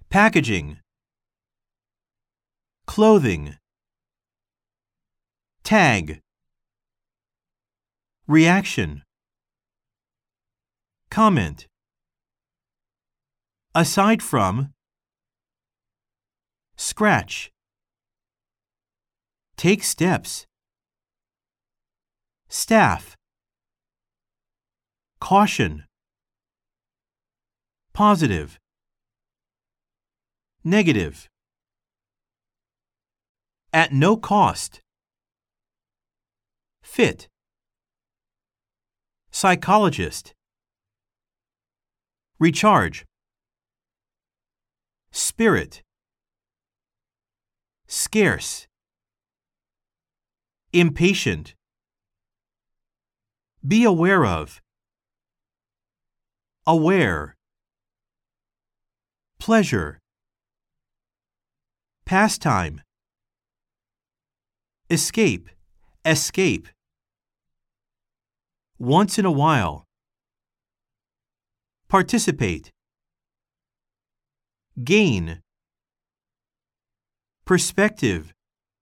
packaging, clothing, tag, reaction, comment, aside from, scratch, take steps, staff, caution, positive, negative, at no cost, fit, psychologist, recharge, spirit, scarce, impatient, be aware of, aware, pleasure, pastime, escape, escape, once in a while, participate, gain, perspective,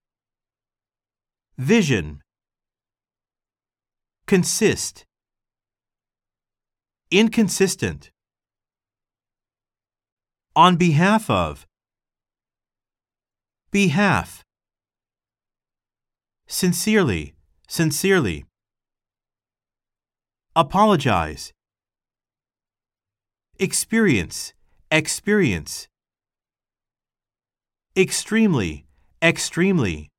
vision, consist, inconsistent, on behalf of, behalf, sincerely, sincerely, apologize, experience, experience, extremely, extremely,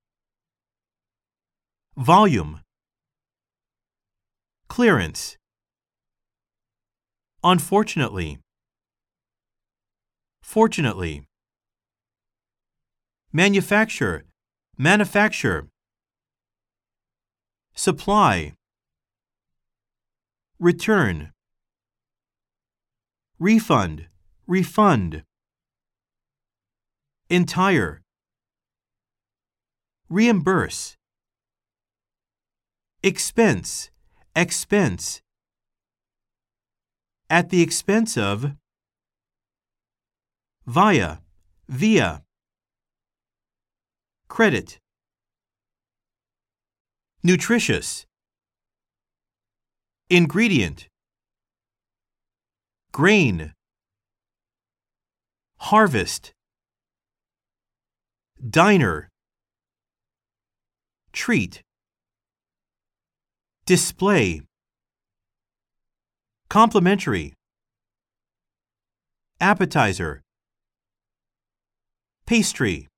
volume, clearance, unfortunately, fortunately, manufacture, manufacture, supply, return, refund, refund, entire, reimburse, expense, expense, at the expense of, via, via, credit, nutritious, ingredient, grain, harvest, diner, treat, display, complimentary, appetizer, pastry.